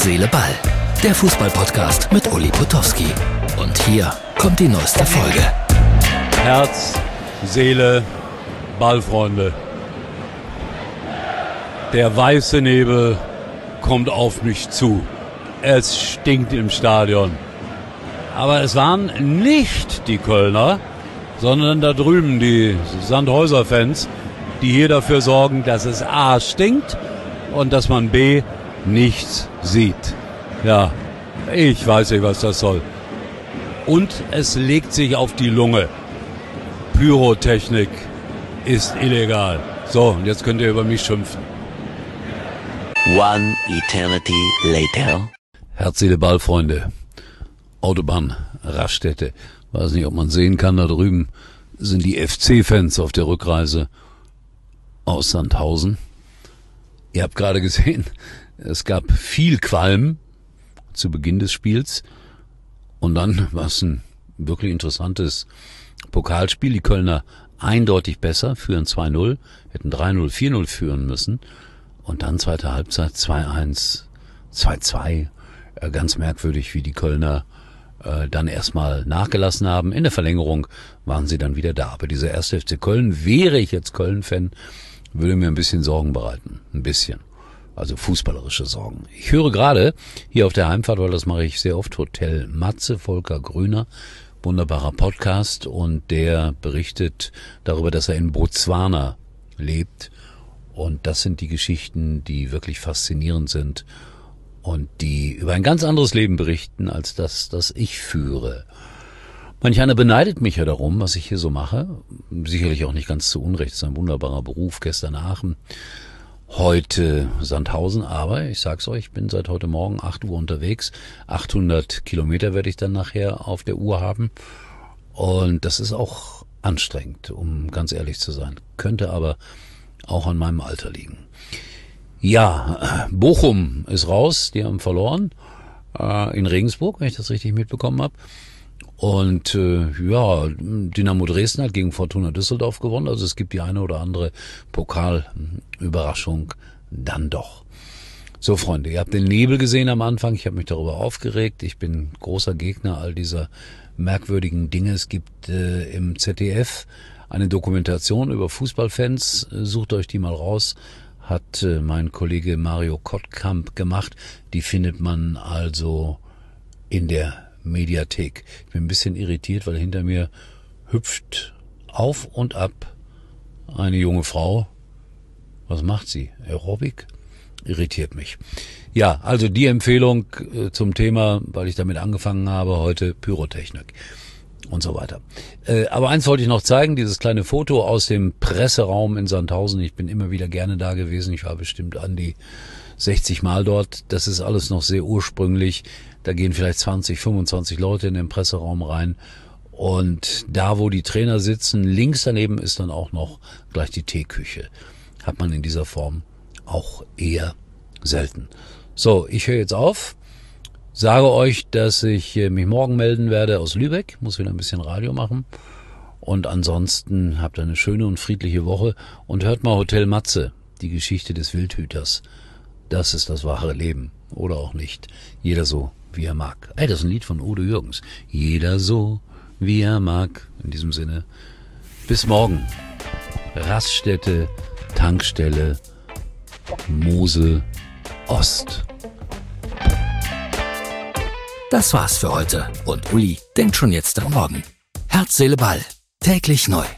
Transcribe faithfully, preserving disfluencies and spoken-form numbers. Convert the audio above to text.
Seele, Ball. Der Fußball-Podcast mit Uli Potowski. Und hier kommt die neueste Folge. Herz, Seele, Ball, Freunde. Der weiße Nebel kommt auf mich zu. Es stinkt im Stadion. Aber es waren nicht die Kölner, sondern da drüben die Sandhäuser-Fans, die hier dafür sorgen, dass es A stinkt und dass man B nichts sieht. Ja, ich weiß nicht, was das soll. Und es legt sich auf die Lunge. Pyrotechnik ist illegal. So, und jetzt könnt ihr über mich schimpfen. One eternity later. Herz, Seele, Ball, Freunde. Autobahn, Raststätte. Weiß nicht, ob man sehen kann, da drüben sind die F C-Fans auf der Rückreise aus Sandhausen. Ihr habt gerade gesehen, es gab viel Qualm zu Beginn des Spiels. Und dann war es ein wirklich interessantes Pokalspiel. Die Kölner eindeutig besser, führen zwei null, hätten drei null, vier null führen müssen. Und dann zweite Halbzeit zwei eins, zwei zwei. Ganz merkwürdig, wie die Kölner äh, dann erstmal nachgelassen haben. In der Verlängerung waren sie dann wieder da. Aber dieser erste F C Köln, wäre ich jetzt Köln-Fan, würde mir ein bisschen Sorgen bereiten. Ein bisschen. Also fußballerische Sorgen. Ich höre gerade hier auf der Heimfahrt, weil das mache ich sehr oft, Hotel Matze, Volker Grüner, wunderbarer Podcast, und der berichtet darüber, dass er in Botswana lebt. Und das sind die Geschichten, die wirklich faszinierend sind und die über ein ganz anderes Leben berichten, als das, das ich führe. Manch einer beneidet mich ja darum, was ich hier so mache. Sicherlich auch nicht ganz zu Unrecht, es ist ein wunderbarer Beruf. Gestern Aachen, heute Sandhausen, aber ich sag's euch, ich bin seit heute Morgen acht Uhr unterwegs. achthundert Kilometer werde ich dann nachher auf der Uhr haben. Und das ist auch anstrengend, um ganz ehrlich zu sein. Könnte aber auch an meinem Alter liegen. Ja, Bochum ist raus, die haben verloren äh, in Regensburg, wenn ich das richtig mitbekommen habe. Und äh, ja, Dynamo Dresden hat gegen Fortuna Düsseldorf gewonnen. Also es gibt die eine oder andere Pokalüberraschung dann doch. So, Freunde, ihr habt den Nebel gesehen am Anfang. Ich habe mich darüber aufgeregt. Ich bin großer Gegner all dieser merkwürdigen Dinge. Es gibt äh, im Z D F eine Dokumentation über Fußballfans. Sucht euch die mal raus. Hat äh, mein Kollege Mario Kottkamp gemacht. Die findet man also in der Mediathek. Ich bin ein bisschen irritiert, weil hinter mir hüpft auf und ab eine junge Frau. Was macht sie? Aerobic? Irritiert mich. Ja, also die Empfehlung äh, zum Thema, weil ich damit angefangen habe, heute Pyrotechnik und so weiter. Äh, aber eins wollte ich noch zeigen, dieses kleine Foto aus dem Presseraum in Sandhausen. Ich bin immer wieder gerne da gewesen. Ich war bestimmt an die sechzig Mal dort. Das ist alles noch sehr ursprünglich. Da gehen vielleicht zwanzig, fünfundzwanzig Leute in den Presseraum rein. Und da, wo die Trainer sitzen, links daneben ist dann auch noch gleich die Teeküche. Hat man in dieser Form auch eher selten. So, ich höre jetzt auf. Sage euch, dass ich mich morgen melden werde aus Lübeck. Muss wieder ein bisschen Radio machen. Und ansonsten habt ihr eine schöne und friedliche Woche. Und hört mal Hotel Matze, die Geschichte des Wildhüters. Das ist das wahre Leben. Oder auch nicht. Jeder so, wie er mag. Ey, das ist ein Lied von Udo Jürgens. Jeder so, wie er mag. In diesem Sinne, bis morgen. Raststätte, Tankstelle, Mosel, Ost. Das war's für heute. Und Uli denkt schon jetzt am Morgen. Herz, Seele, Ball. Täglich neu.